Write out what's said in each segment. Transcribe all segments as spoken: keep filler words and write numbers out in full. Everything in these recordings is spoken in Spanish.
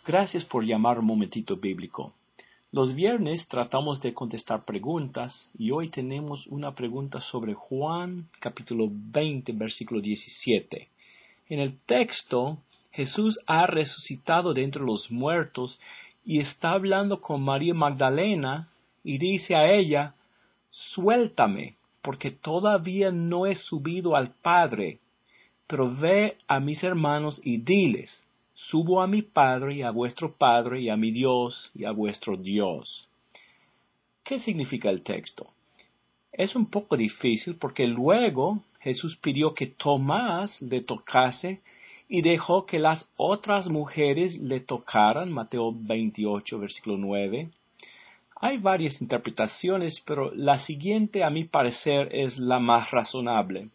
Gracias por llamar un momentito bíblico. Los viernes tratamos de contestar preguntas y hoy tenemos una pregunta sobre Juan capítulo veinte versículo diecisiete. En el texto, Jesús ha resucitado de entre los muertos y está hablando con María Magdalena y dice a ella, suéltame, porque todavía no he subido al Padre, pero ve a mis hermanos y diles, subo a mi Padre y a vuestro Padre y a mi Dios y a vuestro Dios. ¿Qué significa el texto? Es un poco difícil porque luego Jesús pidió que Tomás le tocase y dejó que las otras mujeres le tocaran, Mateo veintiocho, versículo nueve. Hay varias interpretaciones, pero la siguiente a mi parecer es la más razonable.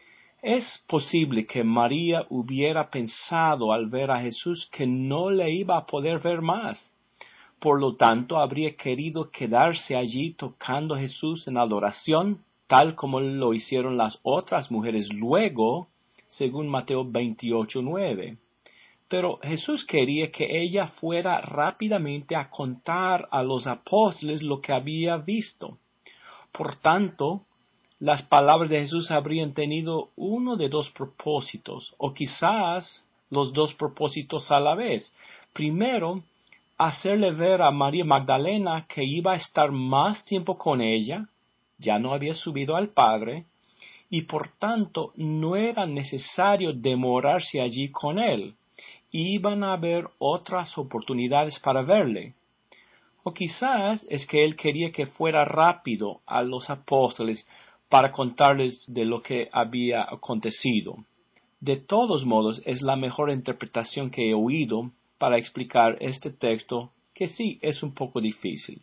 Es posible que María hubiera pensado al ver a Jesús que no le iba a poder ver más. Por lo tanto, habría querido quedarse allí tocando a Jesús en adoración, tal como lo hicieron las otras mujeres luego, según Mateo veintiocho, nueve. Pero Jesús quería que ella fuera rápidamente a contar a los apóstoles lo que había visto. Por tanto, las palabras de Jesús habrían tenido uno de dos propósitos, o quizás los dos propósitos a la vez. Primero, hacerle ver a María Magdalena que iba a estar más tiempo con ella, ya no había subido al Padre, y por tanto no era necesario demorarse allí con él. Iban a haber otras oportunidades para verle. O quizás es que él quería que fuera rápido a los apóstoles para contarles de lo que había acontecido. De todos modos, es la mejor interpretación que he oído para explicar este texto, que sí es un poco difícil.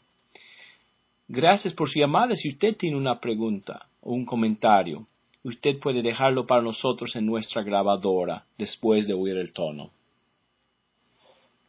Gracias por su llamada. Si usted tiene una pregunta o un comentario, usted puede dejarlo para nosotros en nuestra grabadora después de oír el tono.